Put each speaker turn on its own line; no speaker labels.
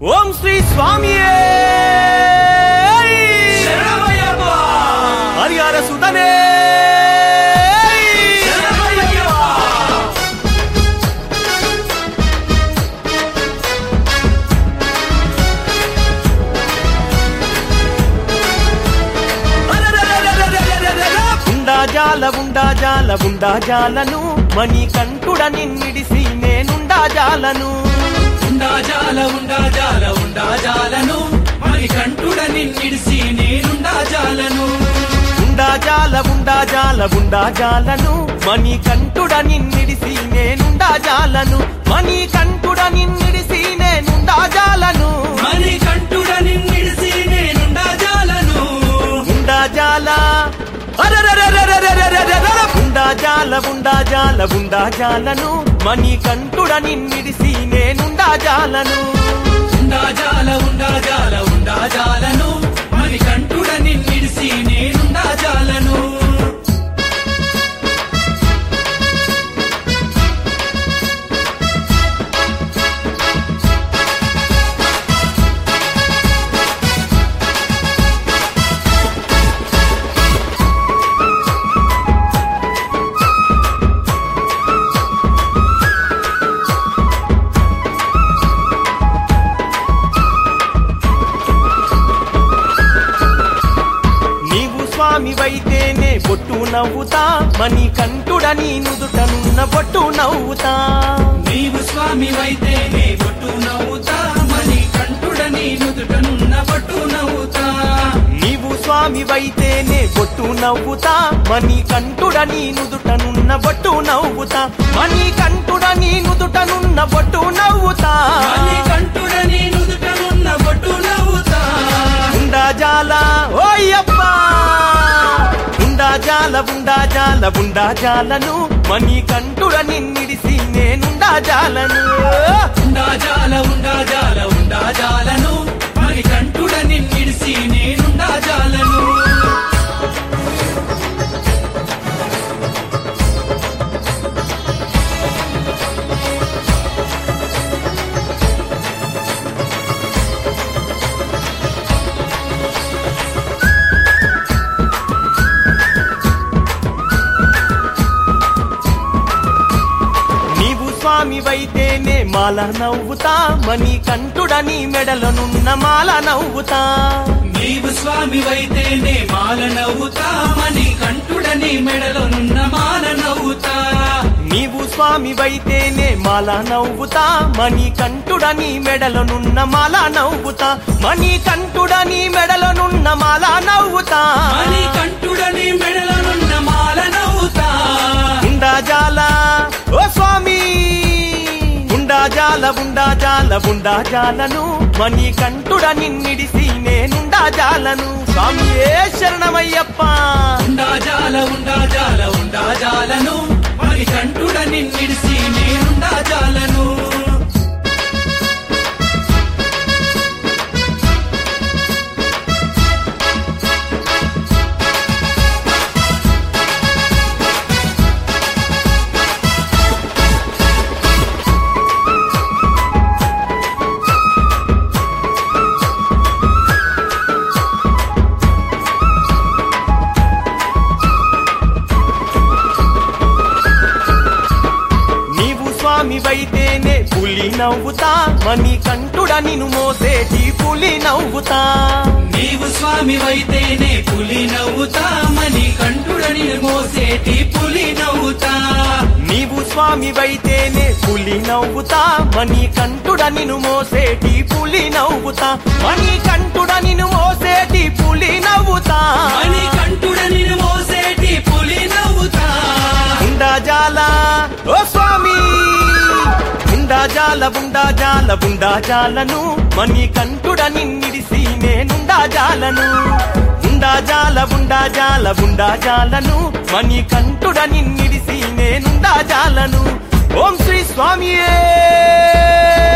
ఓం శ్రీ స్వామియే
శరణమయ్యప్ప
హరిహర సుతనే
శరణమయ్యప్ప
ఉండాజాలను మణికంఠుడ నిన్నిడిసి నేనుండాజాలను
ఉండాజాలను మణికంఠుడ నిన్నిడిసి నేనుండాజాలను
ఉండాజాలను మణికంఠుడ నిన్నిడిసి నేనుండాజాలను మణికంఠుడ నిన్నిడిసి నేనుండాజాలను
మణికంఠుడ నిన్నిడిసి నేనుండాజాలను
ఉండాజాల ఉండాజాలను మణికంఠుడ నిన్నిడిసి నేనుండాజాలను
ఉండాజాలను మణికంఠుడ నిన్నిడిసి నేనుండాజాలను
స్వామివైతేనే బొట్టు నవ్వుతా మణికంఠుడ నీ నుదుటనున్న బొట్టు నవ్వుతా
నీవు స్వామివైతేనే బొట్టు నవ్వుతా మణికంఠుడ నీ నుదుటనున్న బొట్టు నవ్వుతా
నీవు స్వామివైతేనే బొట్టు నవ్వుతా మణికంఠుడ నీ నుదుటనున్న బొట్టు నవ్వుతా మణికంఠుడ నీ నుదుటనున్న బొట్టు నవ్వుతా
మణికంఠుడ నీ నుదుటనున్న బొట్టు నవ్వుతా
ఉండాజాల ఓయ్యప్ప ఉండాజాలను మణికంఠుడ నిన్నిడిసి నేనుండాజాలను
ఉండాజాలను మణికంఠుడ నిన్నిడిసి నేనుండాజాలను
స్వామివైతేనే మాల నవ్వుతా మణికంఠుడ నీ మెడలనున్న మాల నవ్వుతా
నీవు స్వామివైతేనే మాల నవ్వుతా మణికంఠుడ నీ మెడలనున్న మాల నవ్వుతా
నీవు స్వామివైతేనే మాల నవ్వుతా మణికంఠుడ నీ మెడలనున్న మాల నవ్వుతా మణికంఠుడ నీ మెడలనున్న మాల నవ్వుతా
మణికంఠుడ నీ మెడలనున్న మాల నవ్వుతా
ఉండాజాల ఓ స్వామి ఉండాజాలను మణికంఠుడ నిన్నిడిసి నేనుండాజాలను స్వామియే శరణమయ్యప్ప
ఉండాజాలను మణికంఠుడ నిన్నిడిసి నేనుండాజాలను
స్వామివైతేనే పులి నవ్వుతా మణికంఠుడ నిన్ను మోసేటి పులి నవ్వుతా
నీవు స్వామివైతేనే పులి నవ్వుతా మణికంఠుడ నిన్ను మోసేటి పులి నవ్వుతా
నీవు స్వామివైతేనే పులి నవ్వుతా మణికంఠుడ నిన్ను మోసేటి పులి నవ్వుతా మణికంఠుడ నిన్ను మోసేటి పులి నవ్వుతా
మణికంఠుడ నిన్ను మోసేటి పులి నవ్వుతా
ఉండాజాల ఓ స్వామి ఉండాజాలను మణికంఠుడ నిన్నిడిసి నేనుండాజాలను ఉండాజాలను మణికంఠుడ నిన్నిడిసి నేనుండాజాలను ఓం శ్రీ స్వామియే